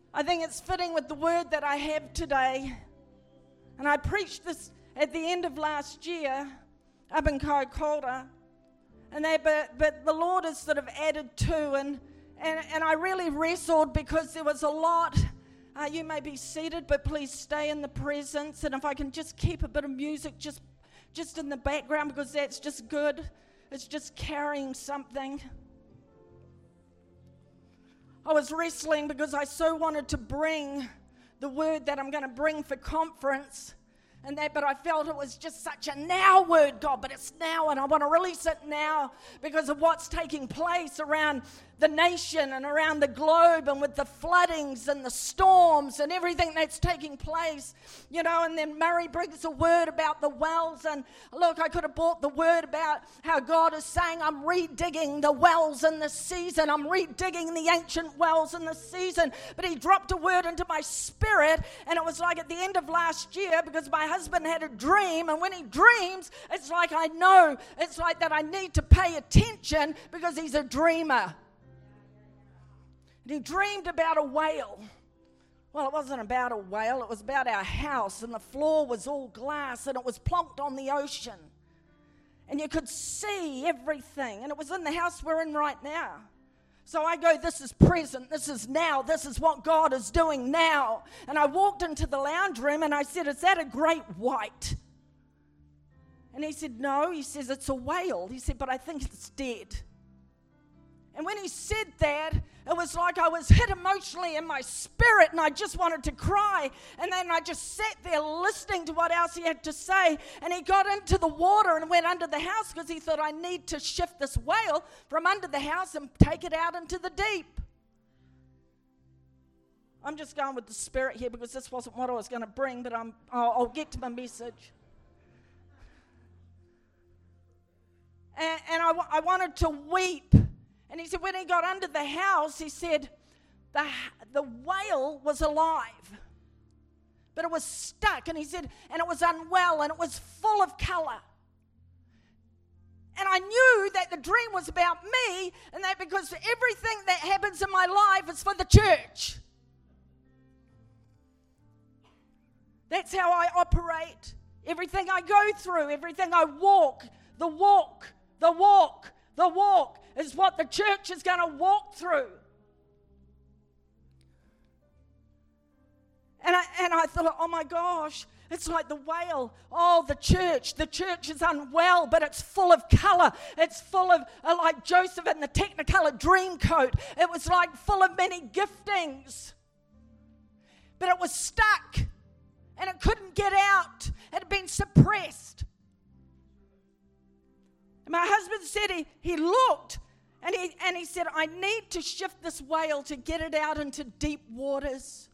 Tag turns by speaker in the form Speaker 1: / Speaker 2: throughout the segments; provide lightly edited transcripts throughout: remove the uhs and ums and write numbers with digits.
Speaker 1: I think it's fitting with the word that I have today. And I preached this at the end of last year up in Kaikoura. But the Lord has sort of added to, and I really wrestled because there was a lot. You may be seated, but please stay in the presence. And if I can just keep a bit of music just in the background, because that's just good. It's just carrying something. I was wrestling because I so wanted to bring the word that I'm going to bring for conference. But I felt it was just such a now word, God, but it's now, and I want to release it now because of what's taking place around the nation and around the globe, and with the floodings and the storms and everything that's taking place, and then Murray brings a word about the wells, and look, I could have brought the word about how God is saying, I'm redigging the wells in this season, I'm redigging the ancient wells in this season, but he dropped a word into my spirit, and it was like at the end of last year, because my husband had a dream, and when he dreams, it's like I know, it's like that I need to pay attention because he's a dreamer. He dreamed about a whale. Well, it wasn't about a whale. It was about our house, and the floor was all glass, and it was plonked on the ocean. And you could see everything, and it was in the house we're in right now. So I go, this is present, this is now, this is what God is doing now. And I walked into the lounge room, and I said, is that a great white? And he said, no. He says, it's a whale. He said, but I think it's dead. And when he said that, it was like I was hit emotionally in my spirit, and I just wanted to cry. And then I just sat there listening to what else he had to say. And he got into the water and went under the house because he thought, I need to shift this whale from under the house and take it out into the deep. I'm just going with the spirit here because this wasn't what I was going to bring, but I'll get to my message. And I wanted to weep. And he said when he got under the house, he said the whale was alive, but it was stuck. And he said, and it was unwell, and it was full of color. And I knew that the dream was about me, and that because everything that happens in my life is for the church. That's how I operate. Everything I go through, everything I walk is what the church is going to walk through. And I thought, oh my gosh, it's like the whale. Oh, the church is unwell, but it's full of color. It's full of, like Joseph in the Technicolor Dreamcoat. It was like full of many giftings. But it was stuck, and it couldn't get out. It had been suppressed. And my husband said he looked, and he said, I need to shift this whale to get it out into deep waters.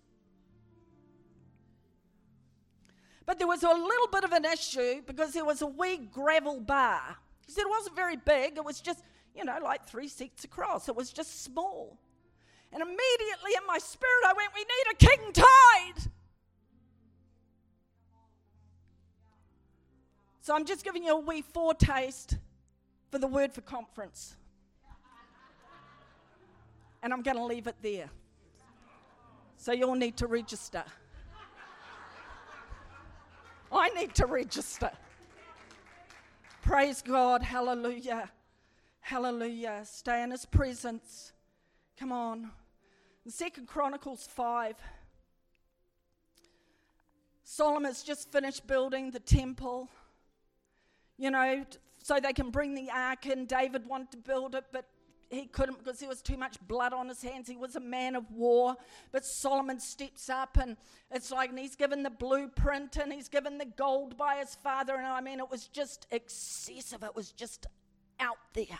Speaker 1: But there was a little bit of an issue because there was a wee gravel bar. He said it wasn't very big. It was just, like 3 seats across. It was just small. And immediately in my spirit I went, we need a king tide. So I'm just giving you a wee foretaste for the word for conference. And I'm going to leave it there. So you'll need to register. I need to register. Praise God. Hallelujah. Hallelujah. Stay in his presence. Come on. In 2 Chronicles 5, Solomon's just finished building the temple. So they can bring the ark in. David wanted to build it, but he couldn't because there was too much blood on his hands. He was a man of war. But Solomon steps up, and it's like, and he's given the blueprint, and he's given the gold by his father. And it was just excessive. It was just out there.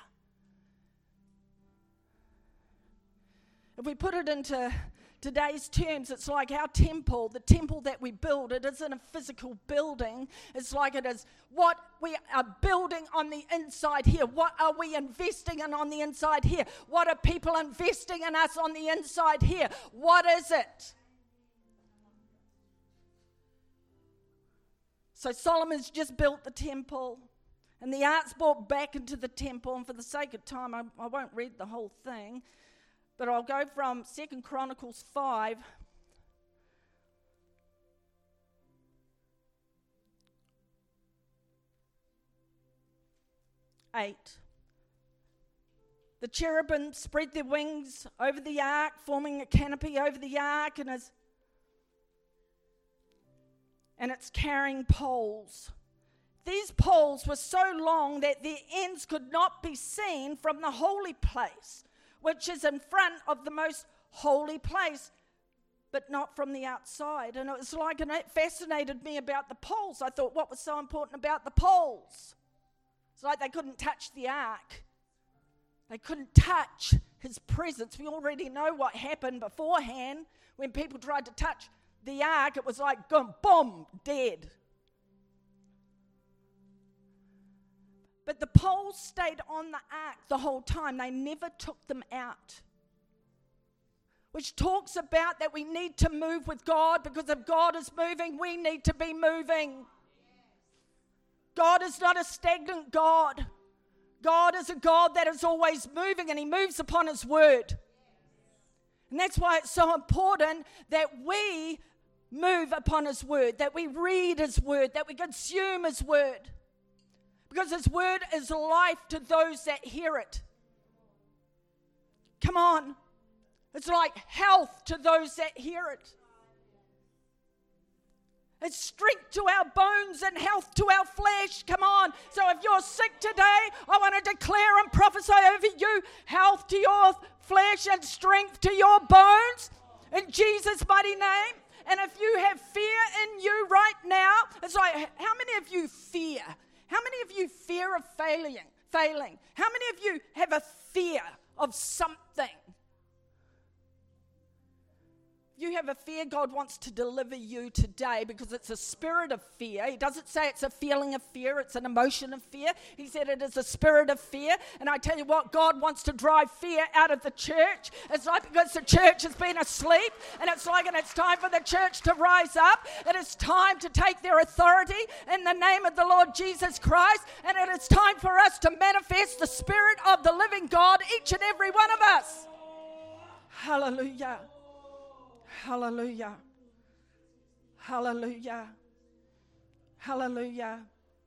Speaker 1: If we put it into today's terms, it's like our temple, the temple that we build. It isn't a physical building. It's like it is what we are building on the inside here. What are we investing in on the inside here? What are people investing in us on the inside here? What is it? So Solomon's just built the temple, and the ark's brought back into the temple. And for the sake of time, I won't read the whole thing. But I'll go from 2 Chronicles 5 8. The cherubim spread their wings over the ark, forming a canopy over the ark, and it's carrying poles. These poles were so long that their ends could not be seen from the holy place, which is in front of the most holy place, but not from the outside. And it was like, and it fascinated me about the poles. I thought, what was so important about the poles? It's like they couldn't touch the ark. They couldn't touch his presence. We already know what happened beforehand. When people tried to touch the ark, it was like, boom, dead. But the poles stayed on the ark the whole time. They never took them out. Which talks about that we need to move with God, because if God is moving, we need to be moving. God is not a stagnant God. God is a God that is always moving, and he moves upon his word. And that's why it's so important that we move upon his word, that we read his word, that we consume his word. Because his word is life to those that hear it. Come on. It's like health to those that hear it. It's strength to our bones and health to our flesh. Come on. So if you're sick today, I want to declare and prophesy over you health to your flesh and strength to your bones in Jesus' mighty name. And if you have fear in you right now, it's like, how many of you fear? How many of you fear of failing? How many of you have a fear of something? You have a fear, God wants to deliver you today, because it's a spirit of fear. He doesn't say it's a feeling of fear, it's an emotion of fear. He said it is a spirit of fear. And I tell you what, God wants to drive fear out of the church. It's like, because the church has been asleep, and it's time for the church to rise up. It is time to take their authority in the name of the Lord Jesus Christ. And it is time for us to manifest the Spirit of the living God, each and every one of us. Hallelujah. Hallelujah. Hallelujah. Hallelujah.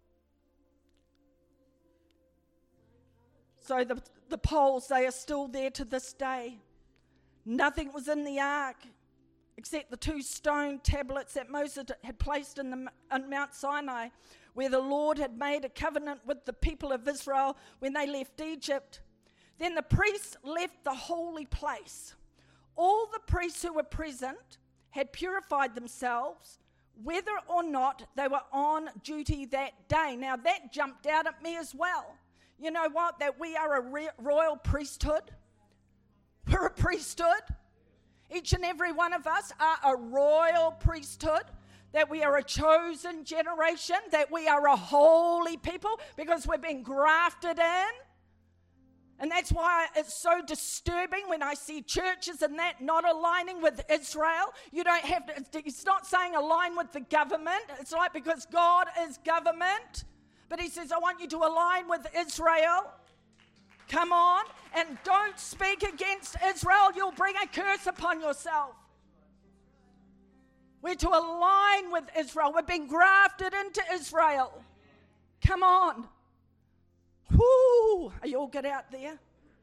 Speaker 1: So the poles, they are still there to this day. Nothing was in the ark except the 2 stone tablets that Moses had placed on Mount Sinai, where the Lord had made a covenant with the people of Israel when they left Egypt. Then the priests left the holy place. All the priests who were present had purified themselves, whether or not they were on duty that day. Now that jumped out at me as well. You know what? That we are a royal priesthood. We're a priesthood. Each and every one of us are a royal priesthood. That we are a chosen generation. That we are a holy people, because we've been grafted in. And that's why it's so disturbing when I see churches and that not aligning with Israel. You don't have to, it's not saying align with the government. It's like, because God is government. But he says, I want you to align with Israel. Come on. And don't speak against Israel. You'll bring a curse upon yourself. We're to align with Israel. We've been grafted into Israel. Come on. Whoo! Are you all good out there?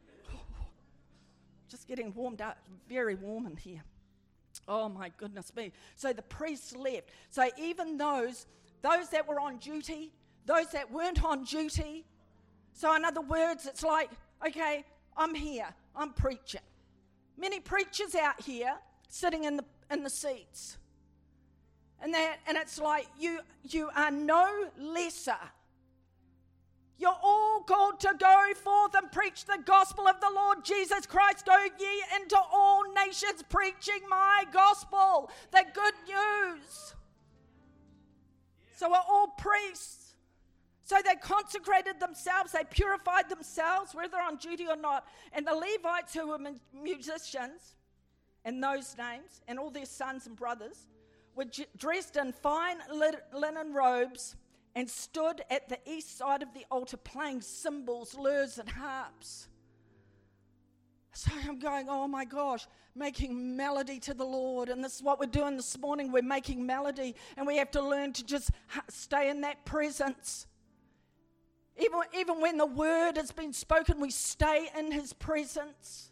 Speaker 1: Just getting warmed up. Very warm in here. Oh my goodness me. So the priests left. So even those that were on duty, those that weren't on duty. So in other words, it's like, okay, I'm here. I'm preaching. Many preachers out here sitting in the seats. And it's like you are no lesser. You're all called to go forth and preach the gospel of the Lord Jesus Christ. Go ye into all nations, preaching my gospel, the good news. So we're all priests. So they consecrated themselves, they purified themselves, whether on duty or not. And the Levites, who were musicians, and those names, and all their sons and brothers, were dressed in fine linen robes, and stood at the east side of the altar playing cymbals, lyres, and harps. So I'm going, oh my gosh, making melody to the Lord. And this is what we're doing this morning. We're making melody, and we have to learn to just stay in that presence. Even when the word has been spoken, we stay in his presence.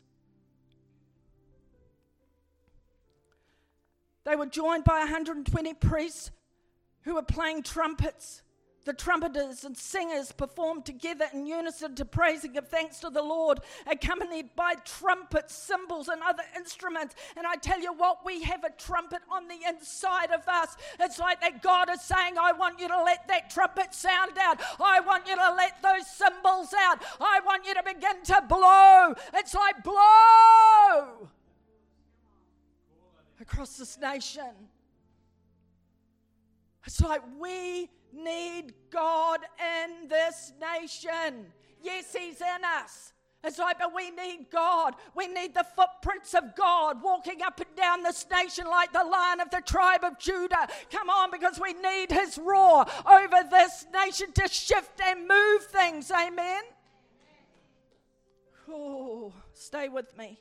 Speaker 1: They were joined by 120 priests who were playing trumpets. The trumpeters and singers performed together in unison to praise and give thanks to the Lord, accompanied by trumpets, cymbals, and other instruments. And I tell you what, we have a trumpet on the inside of us. It's like that God is saying, I want you to let that trumpet sound out. I want you to let those cymbals out. I want you to begin to blow. It's like blow across this nation. It's like we need God in this nation. Yes, he's in us. It's like, but we need God. We need the footprints of God walking up and down this nation like the Lion of the tribe of Judah. Come on, because we need his roar over this nation to shift and move things. Amen? Oh, stay with me.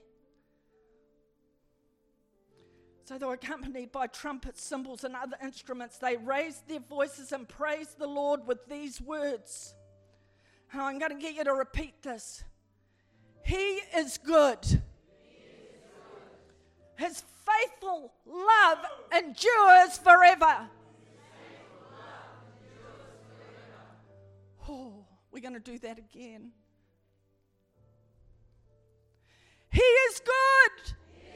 Speaker 1: So they were accompanied by trumpets, cymbals, and other instruments. They raised their voices and praised the Lord with these words. And I'm going to get you to repeat this. He is good. His faithful love endures forever. Oh, we're going to do that again. He is good.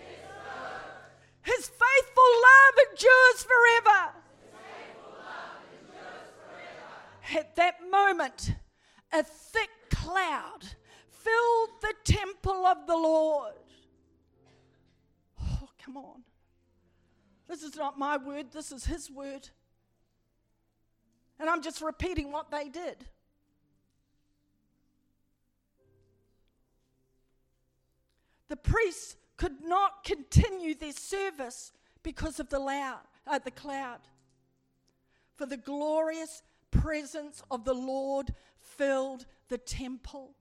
Speaker 1: His faithful love endures forever. At that moment, a thick cloud filled the temple of the Lord. Oh, come on. This is not my word, this is his word. And I'm just repeating what they did. The priests could not continue their service because of the cloud. For the glorious presence of the Lord filled the temple.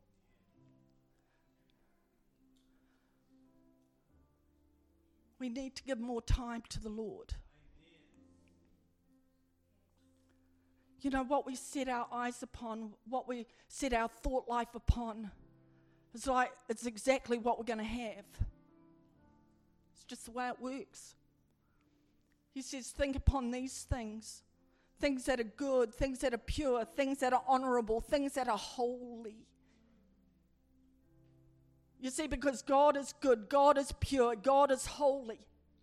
Speaker 1: We need to give more time to the Lord. You know, what we set our eyes upon, what we set our thought life upon, it's exactly what we're going to have. It's just the way it works. He says, think upon these things. Things that are good, things that are pure, things that are honorable, things that are holy. You see, because God is good, God is pure, God is holy.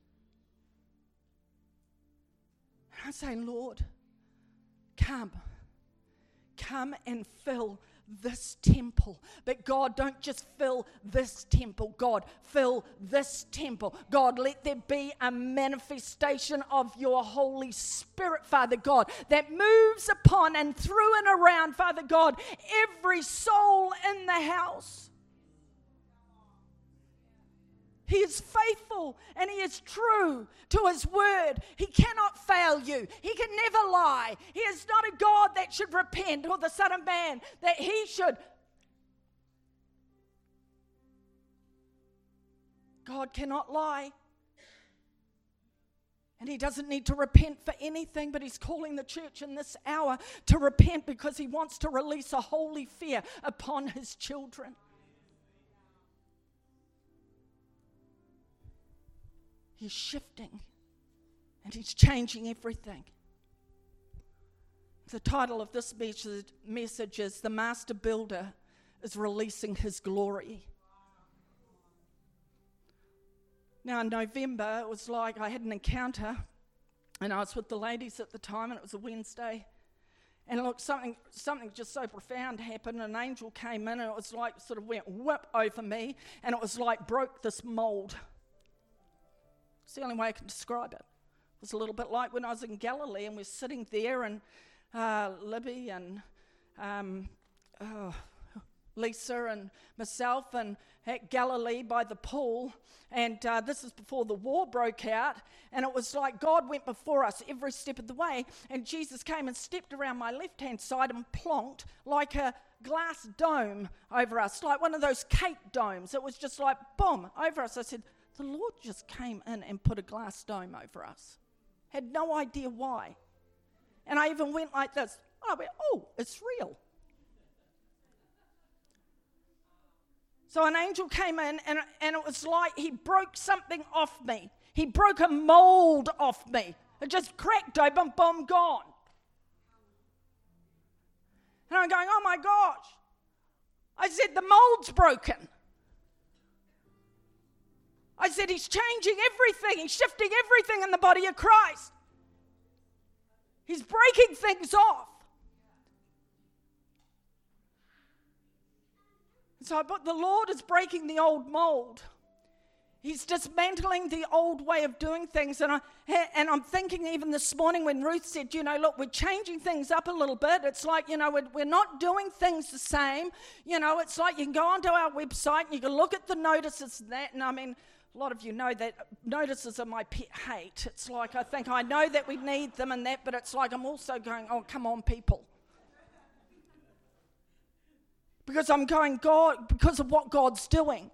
Speaker 1: And I'm saying, Lord, come and fill this temple. But God, don't just fill this temple. God, fill this temple. God, let there be a manifestation of your Holy Spirit, Father God, that moves upon and through and around, Father God, every soul in the house. He is faithful and he is true to his word. He cannot fail you. He can never lie. He is not a God that should repent, or the Son of Man that he should. God cannot lie. And he doesn't need to repent for anything, but he's calling the church in this hour to repent because he wants to release a holy fear upon his children. He's shifting and he's changing everything. The title of this message is The Master Builder is Releasing His Glory. Now in November, it was like I had an encounter and I was with the ladies at the time, and it was a Wednesday. And look, something just so profound happened. An angel came in and it was like sort of went whip over me, and it was like broke this mold. It's the only way I can describe it. It was a little bit like when I was in Galilee and we're sitting there, and Libby and Lisa and myself and at Galilee by the pool, and this is before the war broke out, and it was like God went before us every step of the way, and Jesus came and stepped around my left-hand side and plonked like a glass dome over us, like one of those cake domes. It was just like, boom, over us. I said, the Lord just came in and put a glass dome over us. Had no idea why. And I even went like this. I went, oh, it's real. So an angel came in, and it was like he broke something off me. He broke a mold off me. It just cracked open, boom, gone. And I'm going, oh my gosh. I said, the mold's broken. I said, he's changing everything. He's shifting everything in the body of Christ. He's breaking things off. So, but the Lord is breaking the old mold. He's dismantling the old way of doing things. And I'm thinking even this morning when Ruth said, look, we're changing things up a little bit. It's like, we're not doing things the same. It's like you can go onto our website and you can look at the notices and that. And I mean, a lot of you know that notices are my pet hate. It's like I think I know that we need them and that, but it's like I'm also going, oh, come on, people. Because I'm going, God, because of what God's doing.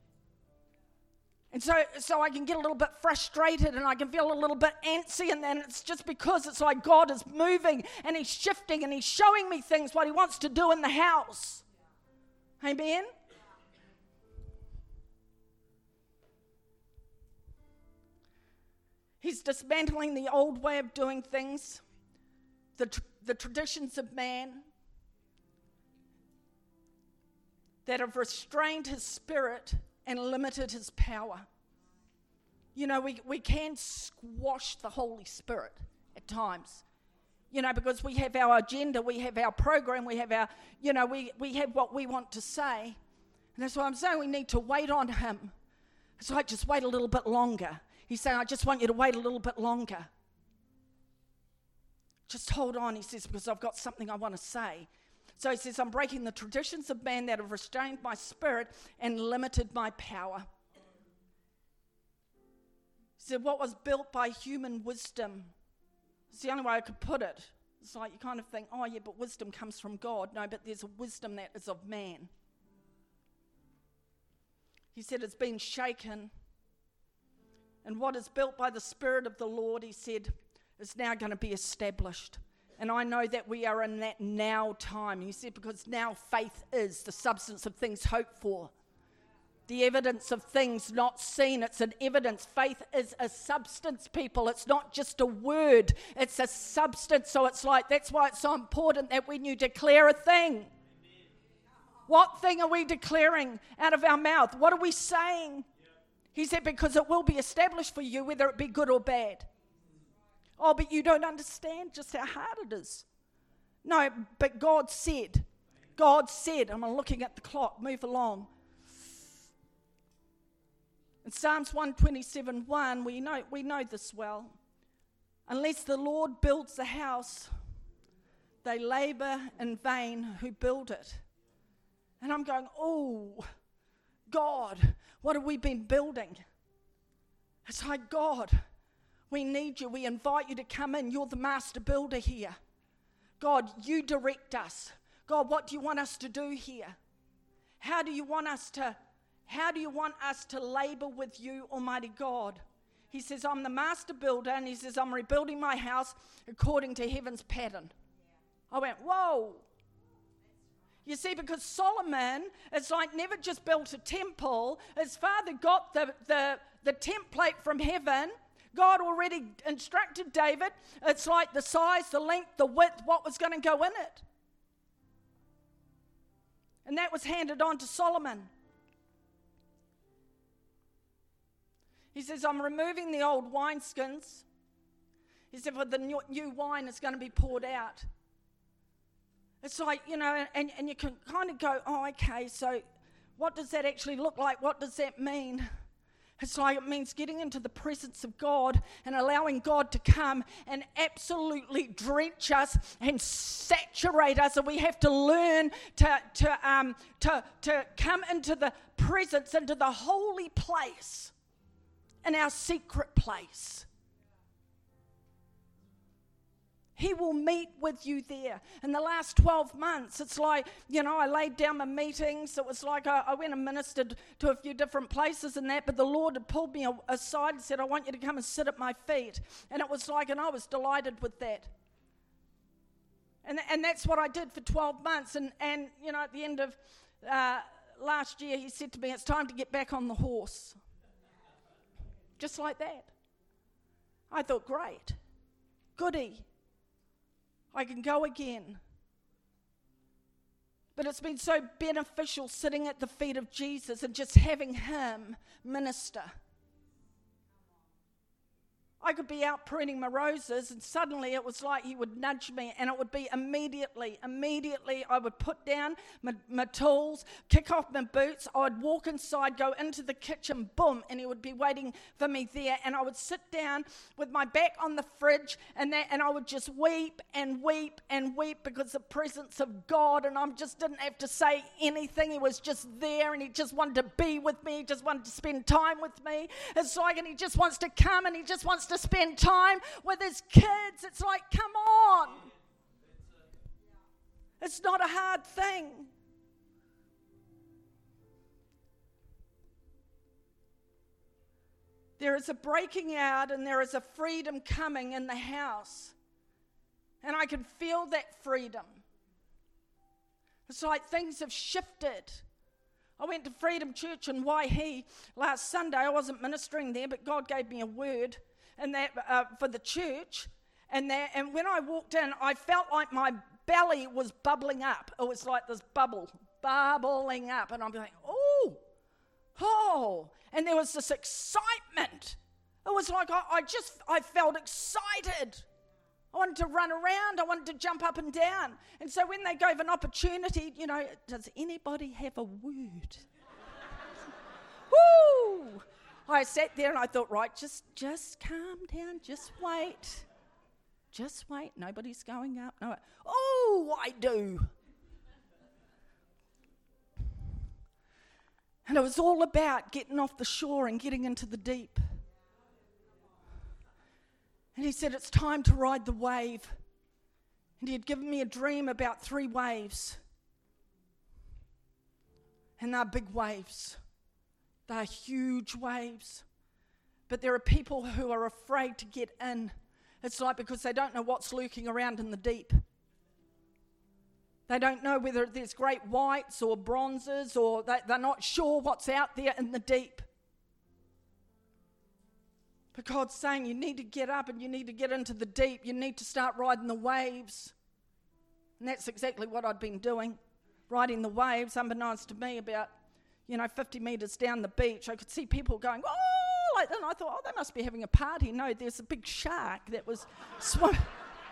Speaker 1: And so I can get a little bit frustrated and I can feel a little bit antsy, and then it's just because it's like God is moving and he's shifting and he's showing me things, what he wants to do in the house. Amen? He's dismantling the old way of doing things, the traditions of man that have restrained his spirit and limited his power. We can squash the Holy Spirit at times, because we have our agenda, we have our program, we have our, we have what we want to say. And that's why I'm saying we need to wait on him. It's like, just wait a little bit longer. He's saying, I just want you to wait a little bit longer. Just hold on, he says, because I've got something I want to say. So he says, I'm breaking the traditions of man that have restrained my spirit and limited my power. He said, what was built by human wisdom, it's the only way I could put it. It's like you kind of think, oh yeah, but wisdom comes from God. No, but there's a wisdom that is of man. He said, it's been shaken. And what is built by the Spirit of the Lord, he said, is now going to be established. And I know that we are in that now time. He said, because now faith is the substance of things hoped for. The evidence of things not seen. It's an evidence. Faith is a substance, people. It's not just a word. It's a substance. So it's like, that's why it's so important that when you declare a thing, what thing are we declaring out of our mouth? What are we saying? He said, because it will be established for you, whether it be good or bad. Oh, but you don't understand just how hard it is. No, but God said, I'm looking at the clock, move along. In Psalms 127:1, we know this well. Unless the Lord builds the house, they labor in vain who build it. And I'm going, oh, God, what have we been building? It's like, God, we need you. We invite you to come in. You're the master builder here. God, you direct us. God, what do you want us to do here? How do you want us to labor with you, Almighty God? He says, I'm the master builder, and he says, I'm rebuilding my house according to heaven's pattern. I went, whoa. You see, because Solomon, it's like never just built a temple. His father got the template from heaven. God already instructed David. It's like the size, the length, the width, what was going to go in it. And that was handed on to Solomon. He says, I'm removing the old wineskins. He said, for the new wine is going to be poured out. It's like, and you can kind of go, oh, okay, so what does that actually look like? What does that mean? It's like it means getting into the presence of God and allowing God to come and absolutely drench us and saturate us. And we have to learn to come into the presence, into the holy place, in our secret place. He will meet with you there. In the last 12 months, it's like, I laid down my meetings. It was like I went and ministered to a few different places and that, but the Lord had pulled me aside and said, I want you to come and sit at my feet. And it was like, and I was delighted with that. And that's what I did for 12 months. And at the end of last year, he said to me, it's time to get back on the horse. Just like that. I thought, great, goody, I can go again. But it's been so beneficial sitting at the feet of Jesus and just having him minister. I could be out pruning my roses, and suddenly it was like he would nudge me, and it would be immediately I would put down my tools, kick off my boots, I would walk inside, go into the kitchen, boom, and he would be waiting for me there, and I would sit down with my back on the fridge, and I would just weep and weep and weep because the presence of God, and I just didn't have to say anything. He was just there, and he just wanted to be with me, he just wanted to spend time with me. It's like, and he just wants to come, and he just wants to spend time with his kids. It's like, come on. It's not a hard thing. There is a breaking out and there is a freedom coming in the house. And I can feel that freedom. It's like things have shifted. I went to Freedom Church in Waihi last Sunday. I wasn't ministering there, but God gave me a word and that for the church, and when I walked in, I felt like my belly was bubbling up. It was like this bubbling up, and I'm like, oh, and there was this excitement. It was like I felt excited. I wanted to run around. I wanted to jump up and down. And so when they gave an opportunity, does anybody have a word? Woo! I sat there and I thought, right, just calm down, just wait. Just wait, nobody's going up. No. Oh, I do. And it was all about getting off the shore and getting into the deep. And he said, it's time to ride the wave. And he had given me a dream about 3 waves. And they're big waves. They're huge waves. But there are people who are afraid to get in. It's like because they don't know what's lurking around in the deep. They don't know whether there's great whites or bronzes, or they're not sure what's out there in the deep. But God's saying you need to get up and you need to get into the deep. You need to start riding the waves. And that's exactly what I'd been doing, riding the waves, unbeknownst to me, about 50 metres down the beach. I could see people going, oh, like that. And I thought, oh, they must be having a party. No, there's a big shark that was swimming.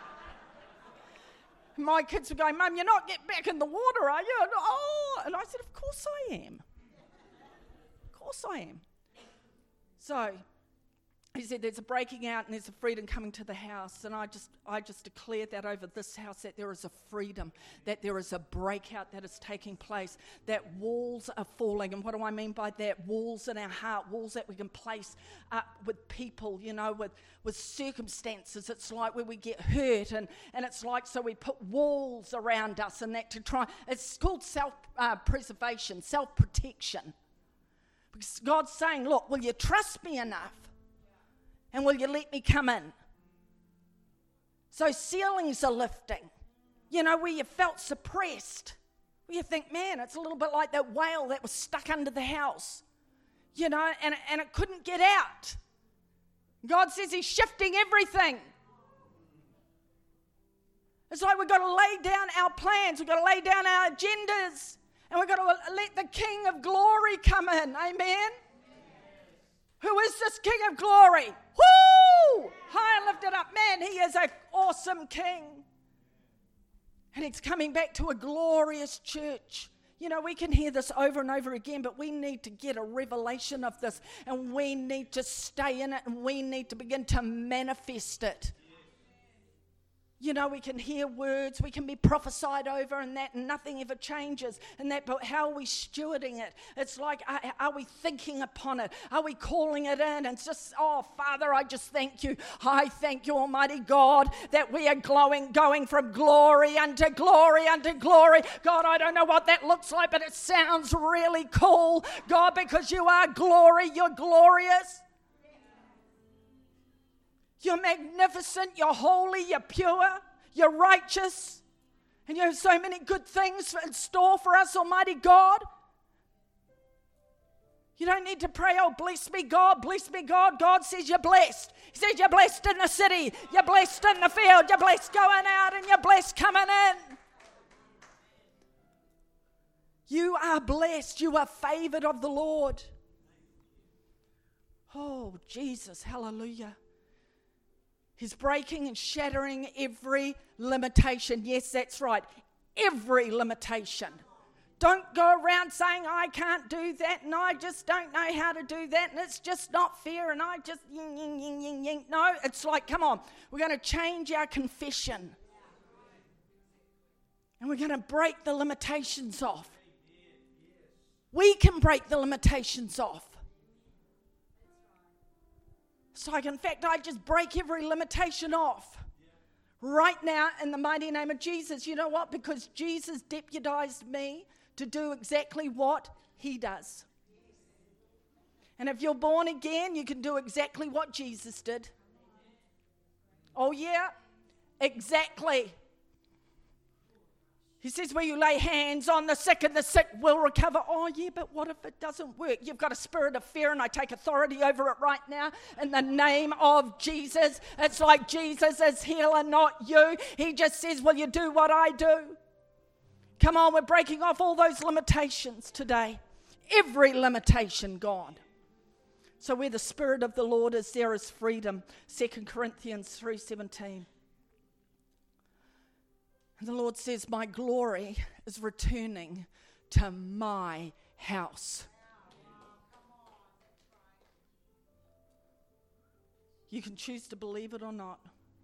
Speaker 1: My kids were going, Mum, you're not getting back in the water, are you? And I said, of course I am. Of course I am. So he said there's a breaking out and there's a freedom coming to the house. And I just declared that over this house, that there is a freedom, that there is a breakout that is taking place, that walls are falling. And what do I mean by that? Walls in our heart, walls that we can place up with people, with circumstances. It's like where we get hurt, and it's like, so we put walls around us and that to try. It's called self-preservation, self-protection. Because God's saying, look, will you trust me enough? And will you let me come in? So ceilings are lifting. Where you felt suppressed. Where you think, man, it's a little bit like that whale that was stuck under the house. And it couldn't get out. God says he's shifting everything. It's like we've got to lay down our plans. We've got to lay down our agendas. And we've got to let the King of Glory come in. Amen? Who is this King of Glory? Woo! High and lifted up. Man, he is an awesome King. And he's coming back to a glorious church. We can hear this over and over again, but we need to get a revelation of this. And we need to stay in it, and we need to begin to manifest it. We can hear words, we can be prophesied over and that, and nothing ever changes. And that, but how are we stewarding it? It's like, are we thinking upon it? Are we calling it in? And it's just, oh, Father, I just thank you. I thank you, Almighty God, that we are going from glory unto glory unto glory. God, I don't know what that looks like, but it sounds really cool. God, because you are glory, you're glorious. You're magnificent, you're holy, you're pure, you're righteous, and you have so many good things in store for us, Almighty God. You don't need to pray, oh, bless me, God, bless me, God. God says you're blessed. He says you're blessed in the city, you're blessed in the field, you're blessed going out, and you're blessed coming in. You are blessed. You are favored of the Lord. Oh, Jesus, hallelujah. He's breaking and shattering every limitation. Yes, that's right. Every limitation. Don't go around saying, I can't do that, and I just don't know how to do that, and it's just not fair, and I just ying. No, it's like, come on, we're going to change our confession. And we're going to break the limitations off. We can break the limitations off. So, in fact, I just break every limitation off right now in the mighty name of Jesus. You know what? Because Jesus deputized me to do exactly what he does. And if you're born again, you can do exactly what Jesus did. Oh, yeah, exactly. He says, where you lay hands on the sick and the sick will recover. Oh, yeah, but what if it doesn't work? You've got a spirit of fear, and I take authority over it right now in the name of Jesus. It's like Jesus is healer, not you. He just says, will you do what I do? Come on, we're breaking off all those limitations today. Every limitation gone. So where the Spirit of the Lord is, there is freedom. 2 Corinthians 3:17. And the Lord says, my glory is returning to my house. You can choose to believe it or not.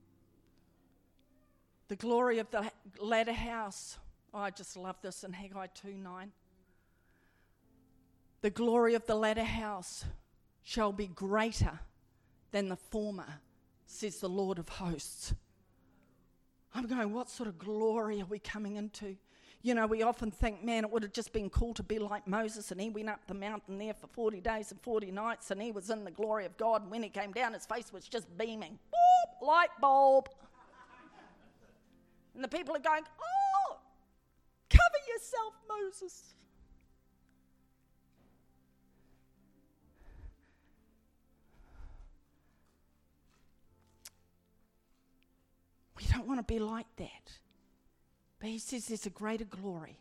Speaker 1: The glory of the latter house. Oh, I just love this in Haggai 2:9. The glory of the latter house shall be greater than the former, says the Lord of hosts. I'm going, what sort of glory are we coming into? You know, we often think, man, it would have just been cool to be like Moses, and he went up the mountain there for 40 days and 40 nights, and he was in the glory of God, and when he came down, his face was just beaming. Boop, light bulb. And the people are going, oh, cover yourself, Moses. We don't want to be like that. But he says there's a greater glory.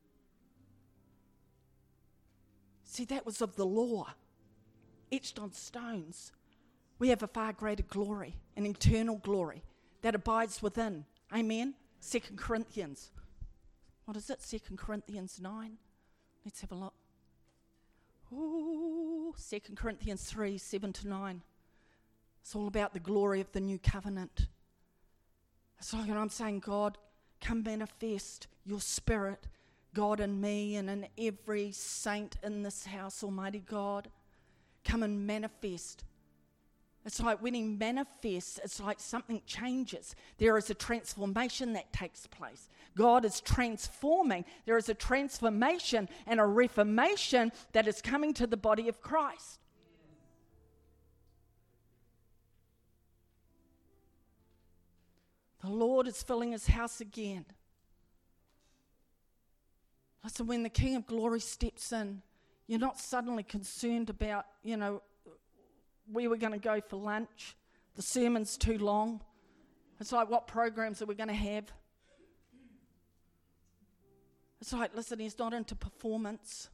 Speaker 1: See, that was of the law, etched on stones. We have a far greater glory, an eternal glory that abides within. Amen? 2 Corinthians. What is it? 2 Corinthians 9. Let's have a look. Ooh, 2 Corinthians 3:7-9. It's all about the glory of the new covenant. It's like, and I'm saying, God, come manifest your Spirit, God, in me and in every saint in this house, Almighty God. Come and manifest. It's like when he manifests, it's like something changes. There is a transformation that takes place. God is transforming. There is a transformation and a reformation that is coming to the body of Christ. The Lord is filling his house again. Listen, when the King of Glory steps in, you're not suddenly concerned about, where we're going to go for lunch. The sermon's too long. It's like, what programs are we going to have? It's like, listen, he's not into performance.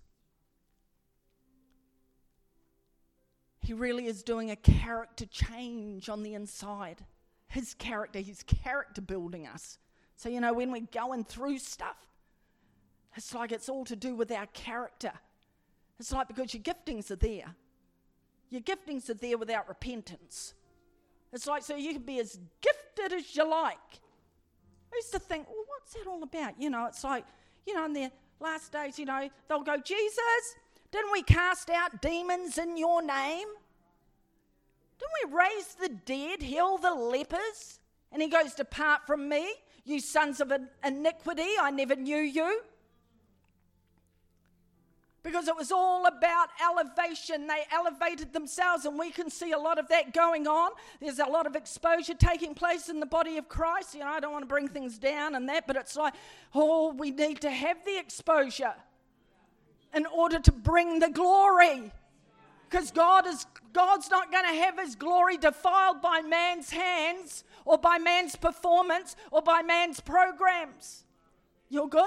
Speaker 1: He really is doing a character change on the inside. His character, he's character building us. So, when we're going through stuff, it's like it's all to do with our character. It's like because your giftings are there. Your giftings are there without repentance. It's like so you can be as gifted as you like. I used to think, well, what's that all about? It's like, in the last days, they'll go, Jesus, didn't we cast out demons in your name? Didn't we raise the dead, heal the lepers? And he goes, depart from me, you sons of iniquity, I never knew you. Because it was all about elevation. They elevated themselves, and we can see a lot of that going on. There's a lot of exposure taking place in the body of Christ. I don't want to bring things down and that, but it's like, we need to have the exposure in order to bring the glory. Because God's not going to have his glory defiled by man's hands or by man's performance or by man's programs. You're good?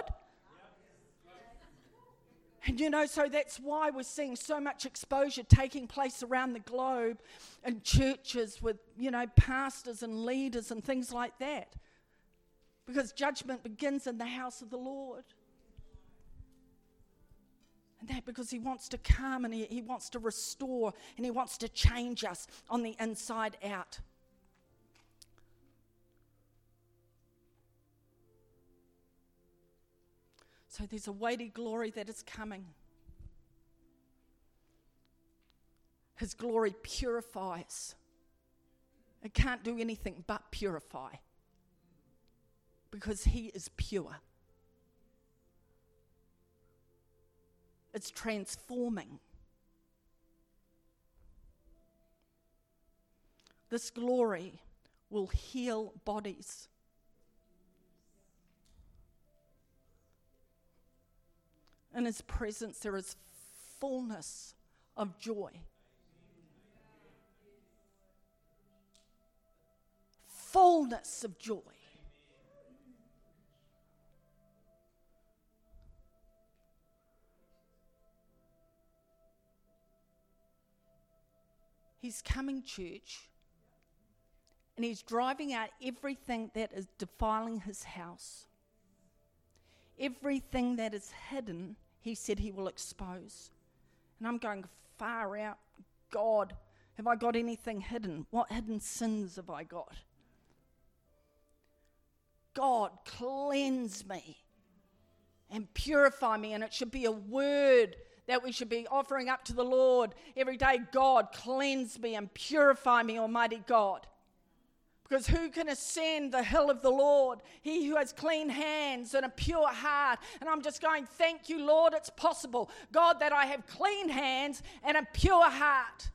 Speaker 1: And so that's why we're seeing so much exposure taking place around the globe in churches with, pastors and leaders and things like that. Because judgment begins in the house of the Lord. And that because he wants to come and he wants to restore and he wants to change us on the inside out. So there's a weighty glory that is coming. His glory purifies. It can't do anything but purify. Because he is pure. It's transforming. This glory will heal bodies. In his presence there is fullness of joy. Fullness of joy. He's coming, church, and he's driving out everything that is defiling his house. Everything that is hidden, he said he will expose. And I'm going far out. God, have I got anything hidden? What hidden sins have I got? God, cleanse me and purify me. And it should be a word that we should be offering up to the Lord every day. God, cleanse me and purify me, Almighty God. Because who can ascend the hill of the Lord? He who has clean hands and a pure heart. And I'm just going, thank you, Lord, it's possible. God, that I have clean hands and a pure heart.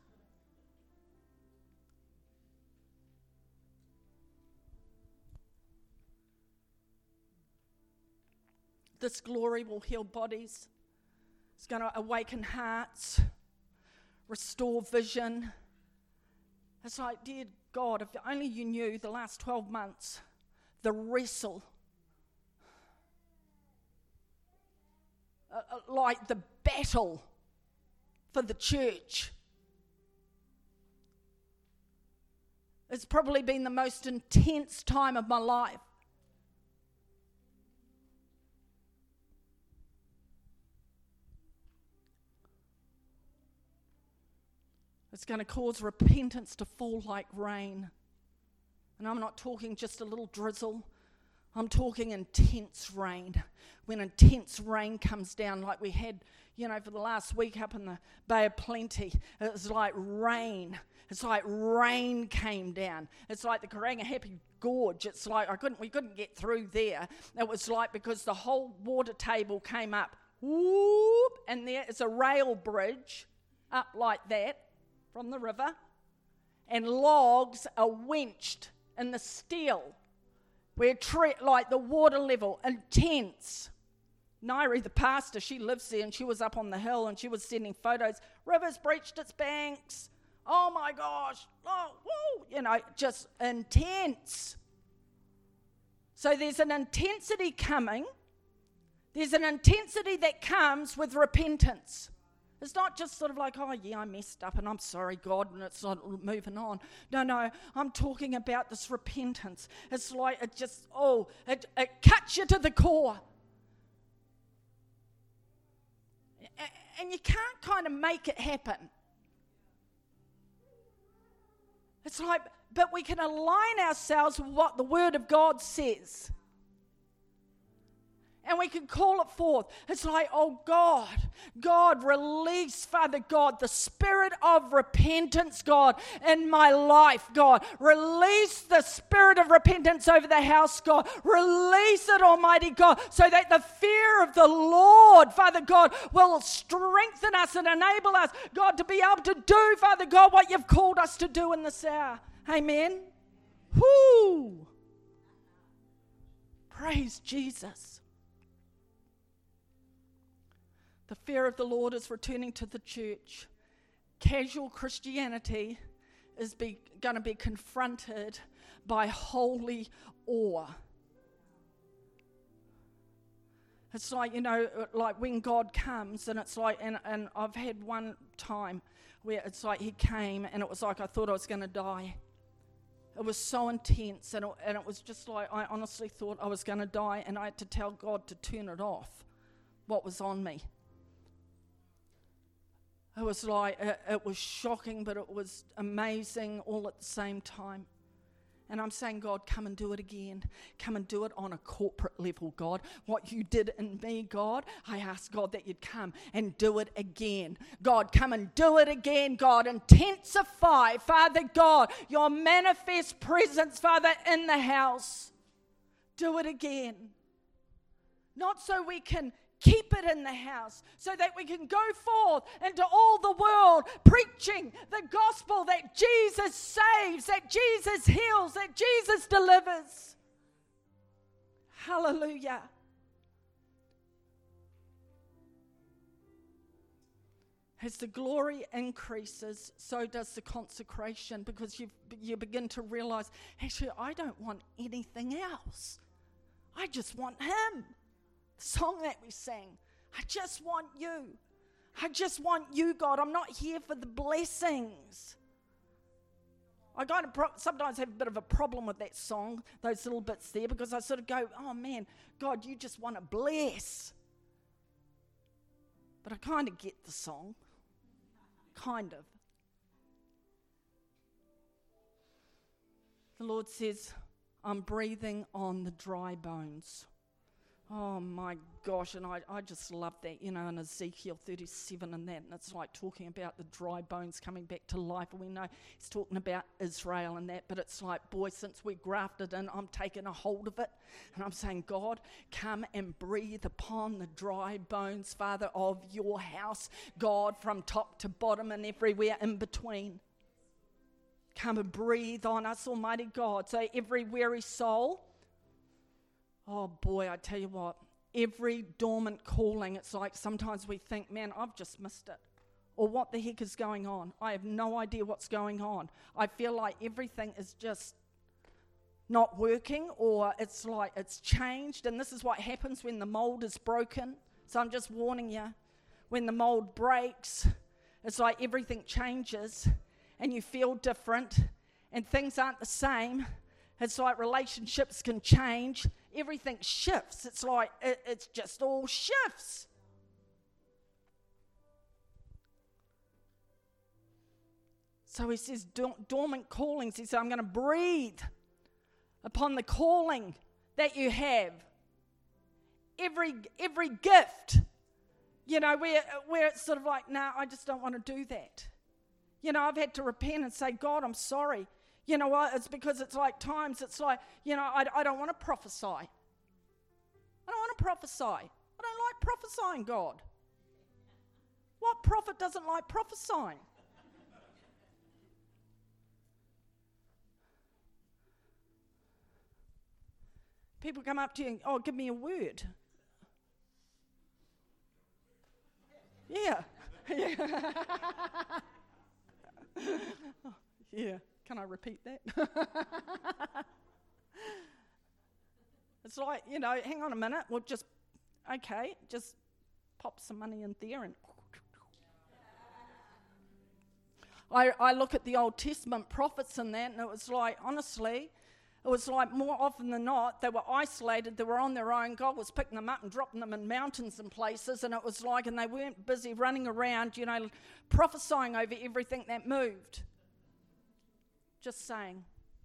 Speaker 1: This glory will heal bodies. It's going to awaken hearts, restore vision. It's like, dear God, if only you knew the last 12 months, the wrestle, like the battle for the church. It's probably been the most intense time of my life. It's going to cause repentance to fall like rain. And I'm not talking just a little drizzle. I'm talking intense rain. When intense rain comes down like we had, for the last week up in the Bay of Plenty, it was like rain. It's like rain came down. It's like the Karangahape Gorge. It's like we couldn't get through there. It was like because the whole water table came up. Whoop, and there is a rail bridge up like that from the river, and logs are winched in the steel where like the water level, intense. Nairi, the pastor, she lives there, and she was up on the hill and she was sending photos. River's breached its banks. Oh my gosh. Oh, woo. Just intense. So there's an intensity coming. There's an intensity that comes with repentance. It's not just sort of like, oh yeah, I messed up and I'm sorry, God, and it's not moving on. No, I'm talking about this repentance. It's like it just, it cuts you to the core. And you can't kind of make it happen. It's like, but we can align ourselves with what the Word of God says. And we can call it forth. It's like, oh God, release, Father God, the spirit of repentance, God, in my life, God. Release the spirit of repentance over the house, God. Release it, Almighty God, so that the fear of the Lord, Father God, will strengthen us and enable us, God, to be able to do, Father God, what you've called us to do in this hour. Amen. Whoo! Praise Jesus. The fear of the Lord is returning to the church. casual Christianity is going to be confronted by holy awe. It's like, like when God comes, and it's like, and I've had one time where it's like he came and it was like I thought I was going to die. It was so intense, and it was just like I honestly thought I was going to die, and I had to tell God to turn it off, what was on me. It was like, it was shocking, but it was amazing all at the same time. And I'm saying, God, come and do it again. Come and do it on a corporate level, God. What you did in me, God, I ask, God, that you'd come and do it again. God, come and do it again, God. Intensify, Father God, your manifest presence, Father, in the house. Do it again. Not so we can keep it in the house, so that we can go forth into all the world preaching the gospel that Jesus saves, that Jesus heals, that Jesus delivers. Hallelujah. As the glory increases, so does the consecration, because you begin to realize, actually, I don't want anything else. I just want him. Song that we sang, I just want you. I just want you, God. I'm not here for the blessings. I kind of sometimes have a bit of a problem with that song, those little bits there, because I sort of go, oh man, God, you just want to bless. But I kind of get the song. Kind of. The Lord says, I'm breathing on the dry bones. Oh my gosh, and I just love that, in Ezekiel 37 and that, and it's like talking about the dry bones coming back to life, and we know he's talking about Israel and that, but it's like, boy, since we grafted in, I'm taking a hold of it, and I'm saying, God, come and breathe upon the dry bones, Father, of your house, God, from top to bottom and everywhere in between. Come and breathe on us, Almighty God. So every weary soul, oh boy, I tell you what, every dormant calling, it's like sometimes we think, man, I've just missed it. Or what the heck is going on? I have no idea what's going on. I feel like everything is just not working, or it's like it's changed. And this is what happens when the mold is broken. So I'm just warning you, when the mold breaks, it's like everything changes and you feel different and things aren't the same. It's like relationships can change. Everything shifts. It's like it's just all shifts. So he says dormant callings. He says, I'm going to breathe upon the calling that you have. Every gift, where it's sort of like, no, I just don't want to do that. I've had to repent and say, God, I'm sorry. You know what? It's because it's like times it's like, I don't want to prophesy. I don't want to prophesy. I don't like prophesying, God. What prophet doesn't like prophesying? People come up to you and, oh, give me a word. Yeah. Yeah. Can I repeat that? It's like, hang on a minute. We'll just pop some money in there. And I look at the Old Testament prophets and that, and it was like, honestly, it was like more often than not, they were isolated, they were on their own. God was picking them up and dropping them in mountains and places, and it was like, and they weren't busy running around, prophesying over everything that moved. Just saying.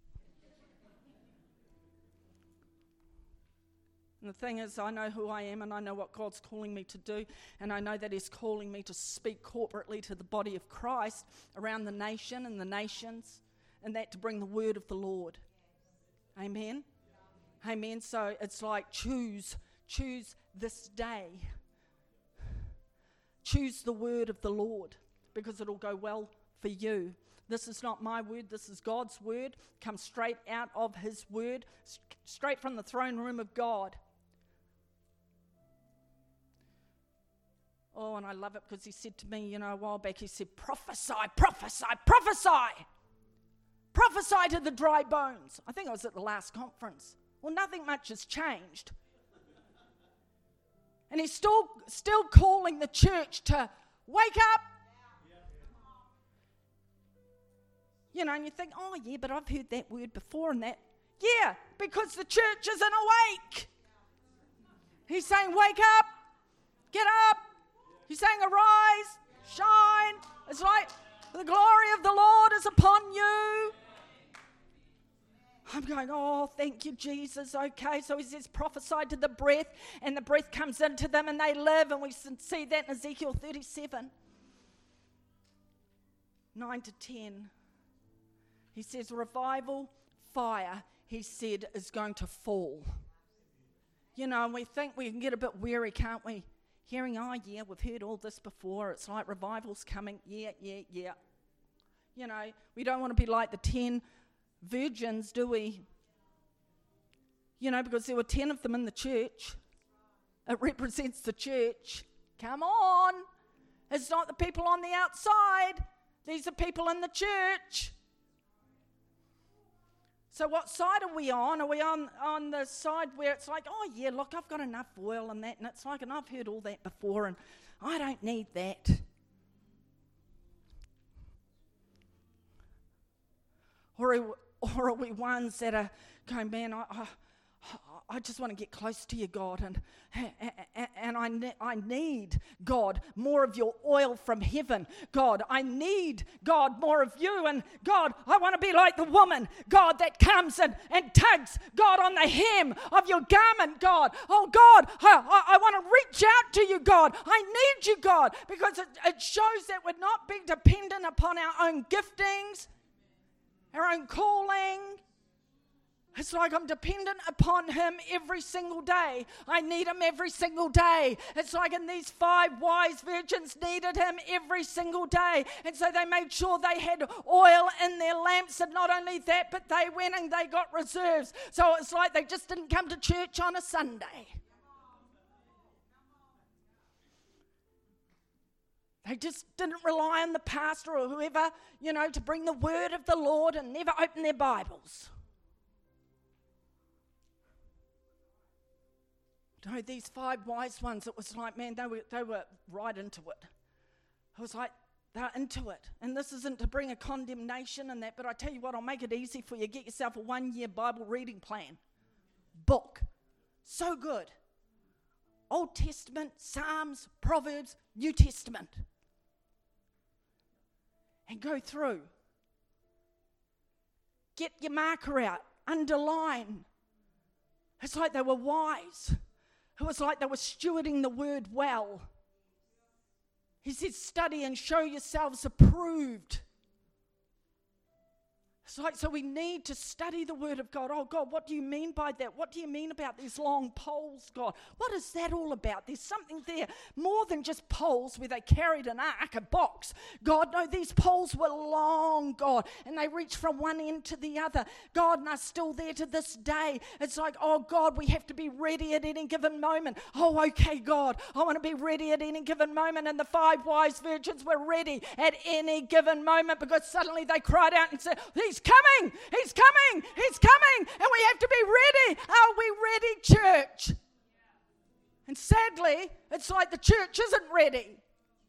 Speaker 1: And the thing is, I know who I am, and I know what God's calling me to do, and I know that he's calling me to speak corporately to the body of Christ around the nation and the nations, and that to bring the word of the Lord. Amen? Yeah. Amen. So it's like choose this day. Choose the word of the Lord, because it'll go well for you. This is not my word, this is God's word. Comes straight out of his word, straight from the throne room of God. Oh, and I love it because he said to me, a while back, he said, prophesy, prophesy, prophesy. Prophesy to the dry bones. I think I was at the last conference. Well, nothing much has changed. And he's still calling the church to wake up. And you think, oh yeah, but I've heard that word before and that. Yeah, because the church isn't awake. He's saying, wake up, get up. He's saying, arise, shine. It's like the glory of the Lord is upon you. I'm going, oh, thank you, Jesus. Okay, so he says, prophesy to the breath, and the breath comes into them, and they live, and we see that in Ezekiel 37, 9-10. He says, revival, fire, he said, is going to fall. And we think we can get a bit weary, can't we? Hearing, oh, yeah, we've heard all this before. It's like revival's coming. Yeah. We don't want to be like the 10 virgins, do we? Because there were 10 of them in the church. It represents the church. Come on. It's not the people on the outside. These are people in the church. So what side are we on? Are we on the side where it's like, oh yeah, look, I've got enough oil and that, and it's like, and I've heard all that before, and I don't need that. Or are we ones that are going, man, I just want to get close to you, God, and I need, God, more of your oil from heaven. God, I need, God, more of you. And God, I want to be like the woman, God, that comes and tugs, God, on the hem of your garment, God. Oh, God, I want to reach out to you, God. I need you, God, because it shows that we're not being dependent upon our own giftings, our own calling. It's like I'm dependent upon him every single day. I need him every single day. It's like in these 5 wise virgins needed him every single day. And so they made sure they had oil in their lamps. And not only that, but they went and they got reserves. So it's like they just didn't come to church on a Sunday. They just didn't rely on the pastor or whoever, to bring the word of the Lord and never open their Bibles. No, these 5 wise ones, it was like, man, they were right into it. It was like, they're into it. And this isn't to bring a condemnation and that, but I tell you what, I'll make it easy for you. Get yourself a 1-year Bible reading plan. Book. So good. Old Testament, Psalms, Proverbs, New Testament. And go through. Get your marker out. Underline. It's like they were wise. It was like they were stewarding the word well. He said, study and show yourselves approved. It's like, so we need to study the word of God. Oh, God, what do you mean by that? What do you mean about these long poles, God? What is that all about? There's something there more than just poles where they carried an ark, a box. God, no, these poles were long, God, and they reached from one end to the other. God, and are still there to this day. It's like, oh, God, we have to be ready at any given moment. Oh, okay, God, I want to be ready at any given moment. And the 5 wise virgins were ready at any given moment because suddenly they cried out and said, He's coming, he's coming, he's coming, and we have to be ready. Are we ready, church? And sadly, it's like the church isn't ready.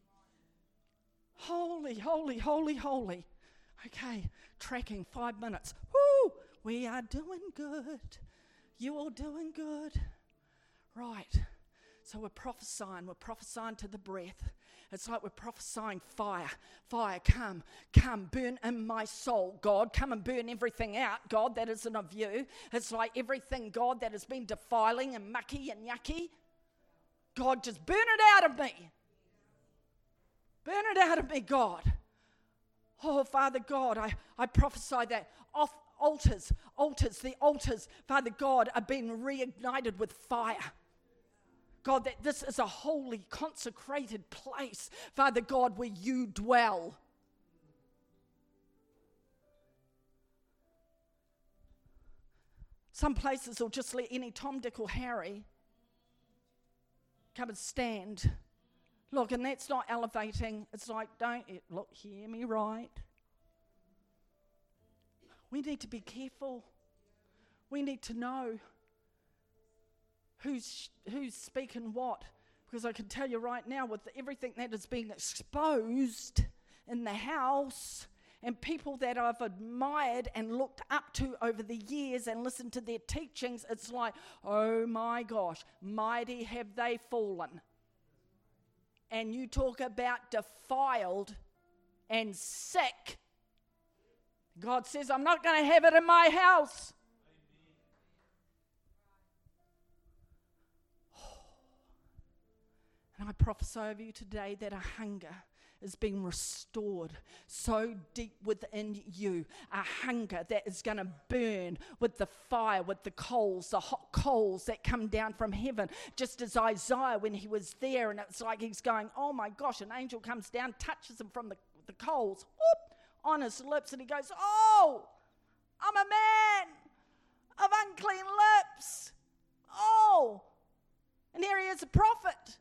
Speaker 1: Holy, holy, holy, holy. Okay, tracking 5 minutes. Woo, we are doing good. You all doing good? Right, so we're prophesying to the breath. It's like we're prophesying fire. Fire, come, burn in my soul, God. Come and burn everything out, God, that isn't of you. It's like everything, God, that has been defiling and mucky and yucky. God, just burn it out of me. Burn it out of me, God. Oh, Father God, I prophesy that off altars, the altars, Father God, are being reignited with fire. God, that this is a holy, consecrated place, Father God, where you dwell. Some places will just let any Tom, Dick or Harry come and stand Look, and that's not elevating. It's like, look, hear me right. We need to be careful. We need to know who's speaking what. Because I can tell you right now, with everything that is being exposed in the house, and people that I've admired and looked up to over the years and listened to their teachings, it's like, oh my gosh, mighty have they fallen. And you talk about defiled and sick. God says, I'm not going to have it in my house. And I prophesy over you today that a hunger is being restored so deep within you, a hunger that is going to burn with the fire, with the coals, the hot coals that come down from heaven, just as Isaiah when he was there, and it's like he's going, oh my gosh, an angel comes down, touches him from the coals, whoop, on his lips, and he goes, oh, I'm a man of unclean lips. Oh, and here he is, a prophet.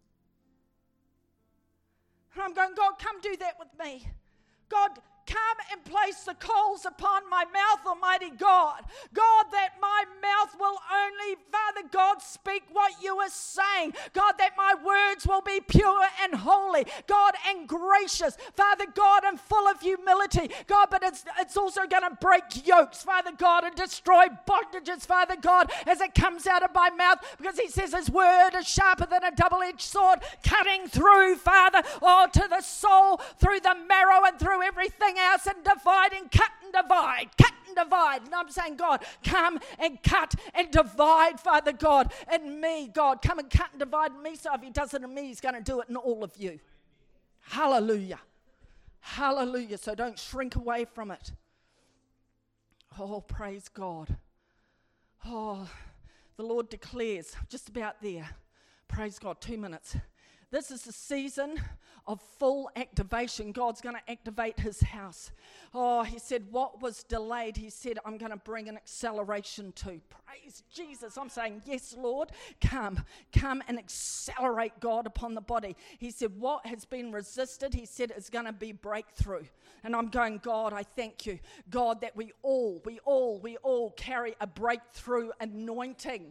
Speaker 1: And I'm going, God, come do that with me. God, come and place the coals upon my mouth, Almighty God. God, that my mouth will only, Father God, speak what you are saying. God, that my words will be pure and holy. God, and gracious. Father God, and full of humility. God, but it's also going to break yokes, Father God, and destroy bondages, Father God, as it comes out of my mouth. Because he says his word is sharper than a double-edged sword, cutting through, Father, to the soul, through the marrow and through everything else, and divide and cut and divide, cut and divide. And I'm saying, God, come and cut and divide, Father God, in me. God, come and cut and divide in me. So if he does it in me, he's going to do it in all of you. Hallelujah. Hallelujah. So don't shrink away from it. Oh, praise God. Oh, the Lord declares, just about there. Praise God, 2 minutes. This is the season of full activation. God's going to activate his house. Oh, he said what was delayed, he said, I'm going to bring an acceleration to. Praise Jesus. I'm saying, yes, Lord, come and accelerate, God, upon the body. He said, what has been resisted, he said, is going to be breakthrough. And I'm going, God, I thank you, God, that we all carry a breakthrough anointing.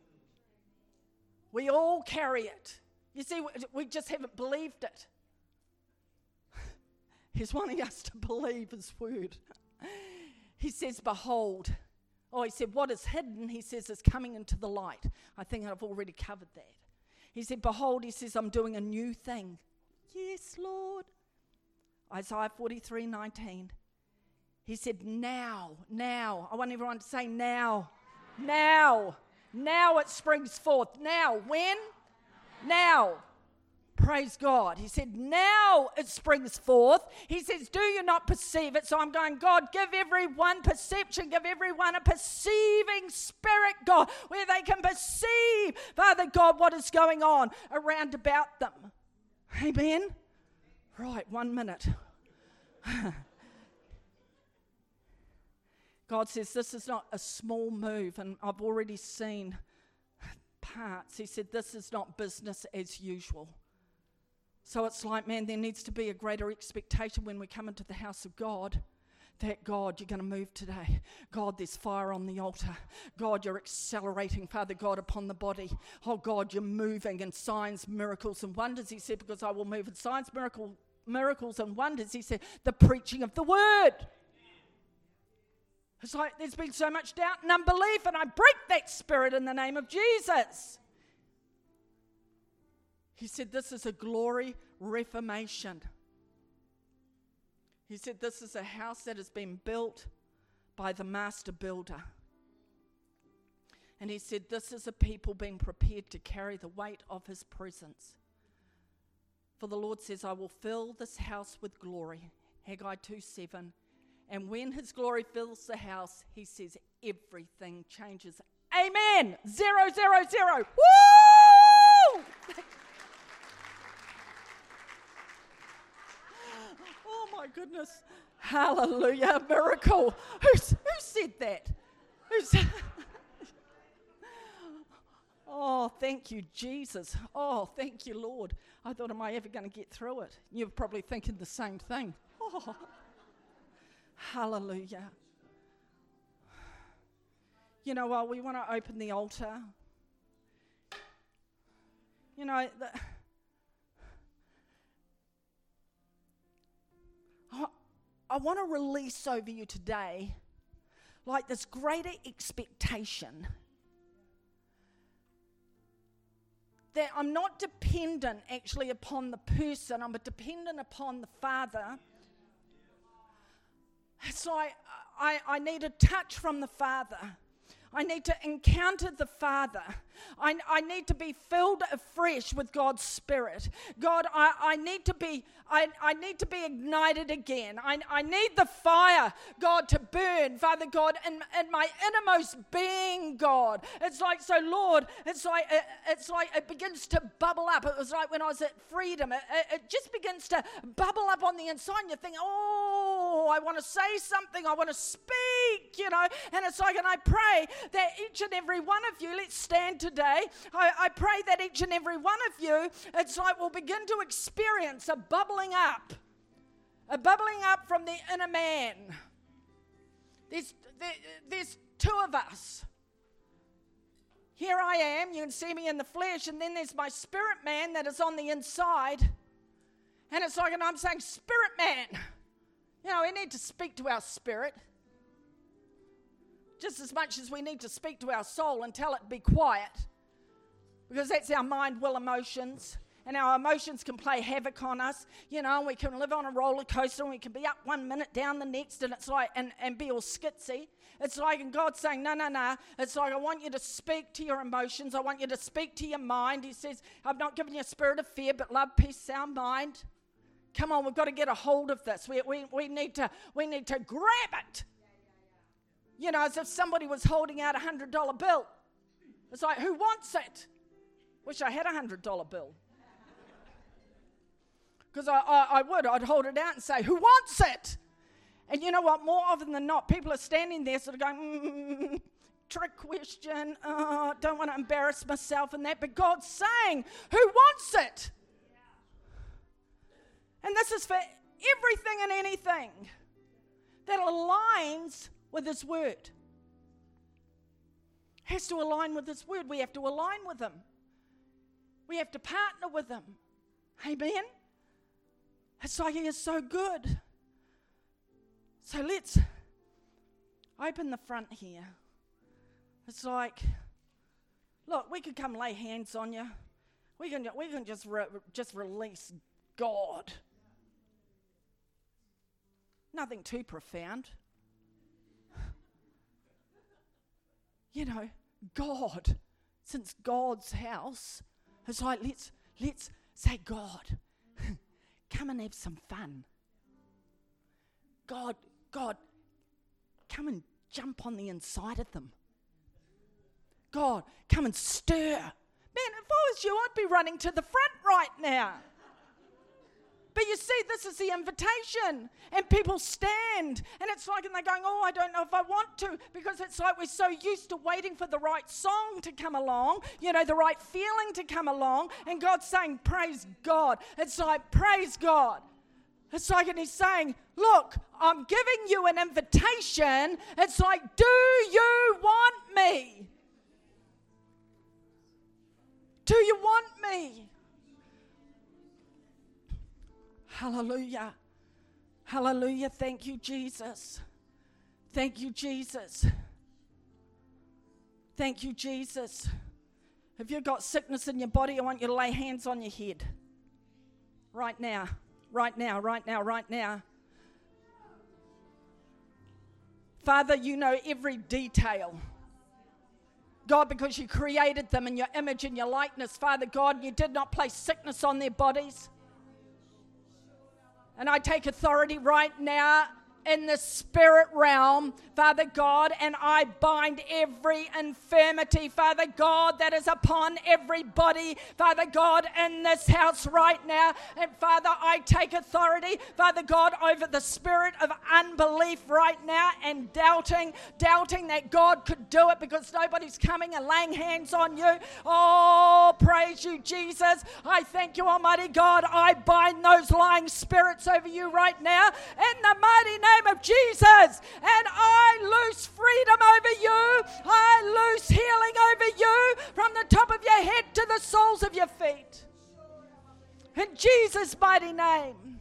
Speaker 1: We all carry it. You see, we just haven't believed it. He's wanting us to believe his word. He says, behold. Oh, he said, what is hidden, he says, is coming into the light. I think I've already covered that. He said, behold, he says, I'm doing a new thing. Yes, Lord. Isaiah 43:19. He said, now. I want everyone to say now. Now it springs forth. Now, when? Now, praise God. He said, now it springs forth. He says, do you not perceive it? So I'm going, God, give everyone perception, give everyone a perceiving spirit, God, where they can perceive, Father God, what is going on around about them. Amen? Right, 1 minute. God says, this is not a small move, and I've already seen parts. He said, this is not business as usual. So it's like, man, there needs to be a greater expectation when we come into the house of God, that God, you're going to move today. God, there's fire on the altar. God, you're accelerating, Father God, upon the body. Oh God, you're moving in signs, miracles, and wonders. He said, because I will move in signs, miracles, and wonders. He said, the preaching of the word. It's like there's been so much doubt and unbelief, and I break that spirit in the name of Jesus. He said, this is a glory reformation. He said, this is a house that has been built by the master builder. And he said, this is a people being prepared to carry the weight of his presence. For the Lord says, I will fill this house with glory. Haggai 2:7. And when his glory fills the house, he says, everything changes. Amen. 000. Woo! Oh my goodness. Hallelujah. Miracle. Who said that? Oh, thank you, Jesus. Oh, thank you, Lord. I thought, am I ever going to get through it? You're probably thinking the same thing. Oh, hallelujah. You know what? We want to open the altar. You know, I want to release over you today like this greater expectation that I'm not dependent actually upon the person, I'm dependent upon the Father. It's like I need a touch from the Father. I need to encounter the Father. I need to be filled afresh with God's Spirit. God, I need to be ignited again. I need the fire, God, to burn, Father God, in my innermost being, God. It's like, so Lord, it's like it begins to bubble up. It was like when I was at Freedom. It just begins to bubble up on the inside, and you think, oh, I want to say something. I want to speak, you know. And it's like, and I pray that each and every one of you, let's stand today. I pray that each and every one of you, it's like we'll begin to experience a bubbling up from the inner man. There's two of us. Here I am, you can see me in the flesh, and then there's my spirit man that is on the inside. And it's like, and I'm saying, spirit man, you know, we need to speak to our spirit just as much as we need to speak to our soul and tell it to be quiet, because that's our mind, will, emotions, and our emotions can play havoc on us, you know, and we can live on a roller coaster, and we can be up 1 minute, down the next, and it's like, and be all skitsy. It's like, and God's saying, no, it's like, I want you to speak to your emotions, I want you to speak to your mind. He says, I've not given you a spirit of fear, but love, peace, sound mind. Come on, we've got to get a hold of this. We need to grab it. You know, as if somebody was holding out a $100 bill. It's like, who wants it? Wish I had a $100 bill. Because I'd hold it out and say, who wants it? And you know what? More often than not, people are standing there sort of going, trick question, don't want to embarrass myself and that. But God's saying, who wants it? And this is for everything and anything that aligns with His Word. Has to align with His Word. We have to align with Him. We have to partner with Him. Amen? It's like He is so good. So let's open the front here. It's like, look, we could come lay hands on you. We can just release God. Nothing too profound. You know, God, since God's house, it's like, let's say, God, come and have some fun. God, come and jump on the inside of them. God, come and stir. Man, if I was you, I'd be running to the front right now. But you see, this is the invitation, and people stand, and it's like, and they're going, oh, I don't know if I want to, because it's like we're so used to waiting for the right song to come along, you know, the right feeling to come along, and God's saying, praise God. It's like, praise God. It's like, and He's saying, look, I'm giving you an invitation. It's like, do you want me? Do you want me? Hallelujah. Hallelujah. Thank you, Jesus. Thank you, Jesus. Thank you, Jesus. If you've got sickness in your body, I want you to lay hands on your head. Right now. Right now, right now, right now. Father, you know every detail. God, because you created them in your image and your likeness, Father God, you did not place sickness on their bodies. And I take authority right now in the spirit realm, Father God, and I bind every infirmity, Father God, that is upon everybody, Father God, in this house right now. And Father, I take authority, Father God, over the spirit of unbelief right now and doubting that God could do it because nobody's coming and laying hands on you. Oh, praise you, Jesus. I thank you, Almighty God. I bind those lying spirits over you right now in the mighty name of Jesus, and I loose freedom over you. I loose healing over you from the top of your head to the soles of your feet. In Jesus' mighty name.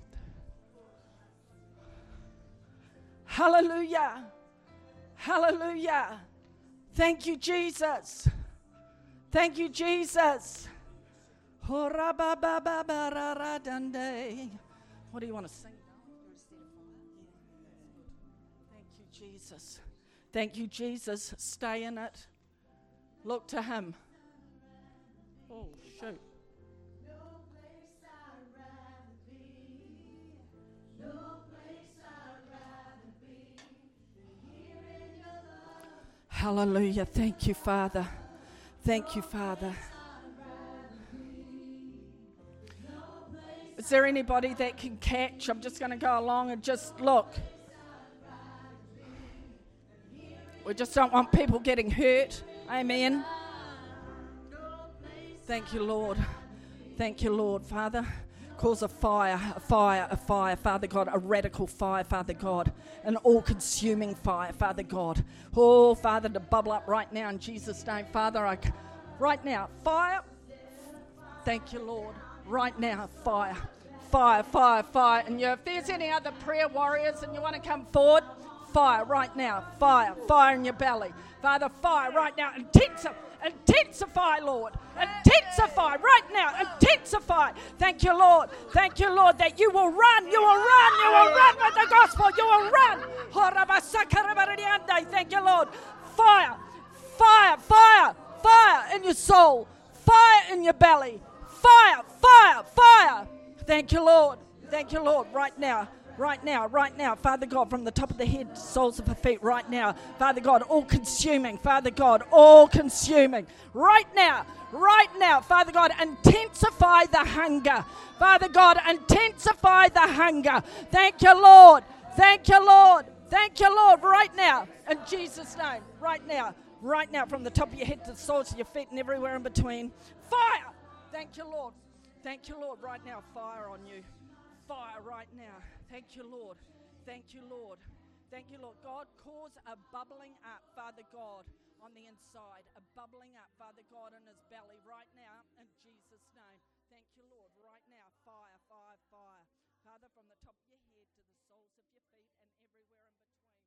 Speaker 1: Hallelujah. Hallelujah. Thank you, Jesus. Thank you, Jesus. What do you want to sing? Jesus. Thank you, Jesus. Stay in it. Look to him. Oh, shoot. Hallelujah. Thank you, Father. Thank you, Father. Is there anybody that can catch? I'm just going to go along and just look. We just don't want people getting hurt. Amen. Thank you, Lord. Thank you, Lord. Father, cause a fire, Father God, a radical fire, Father God, an all-consuming fire, Father God. Oh, Father, to bubble up right now in Jesus' name. Father, right now, fire. Thank you, Lord. Right now, fire. Fire, fire, fire. And if there's any other prayer warriors and you want to come forward, fire right now, fire in your belly. Father, fire right now, intensify, Lord, intensify right now, intensify. Thank you, Lord, that you will run with the gospel, you will run. Thank you, Lord. Fire in your soul, fire in your belly, fire. Thank you, Lord, right now, Father God, from the top of the head, soles of the feet, right now, Father God, all consuming, right now, Father God, intensify the hunger, Father God, intensify the hunger. Thank you, Lord, right now, in Jesus' name, right now, from the top of your head to the soles of your feet and everywhere in between, fire. Thank you, Lord, right now, fire on you. Fire right now. Thank you, Lord. God, cause a bubbling up, Father God, on the inside. A bubbling up, Father God, in his belly right now, in Jesus' name. Thank you, Lord. Right now, fire. Father, from the top of your head.